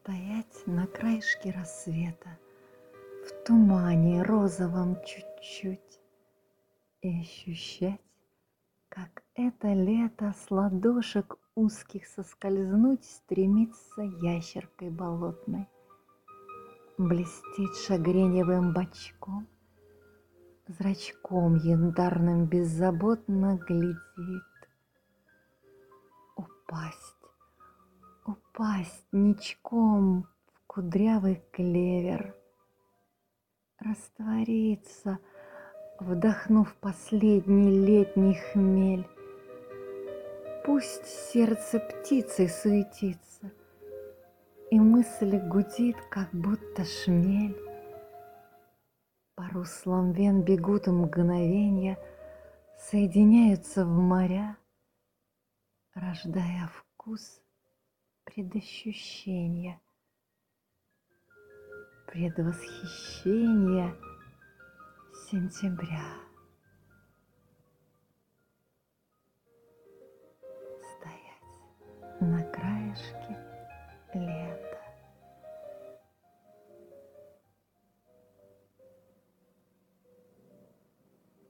Стоять на краешке рассвета, в тумане розовом чуть-чуть, и ощущать, как это лето с ладошек узких соскользнуть стремится ящеркой болотной. Блестит шагреневым бочком, зрачком янтарным беззаботно глядит. Упасть ничком в кудрявый клевер, раствориться, вдохнув последний летний хмель. Пусть сердце птицей суетится, и мысль гудит, как будто шмель. По руслам вен бегут мгновенья, соединяются в моря, рождая вкус предощущения, предвосхищения сентября. Стоять на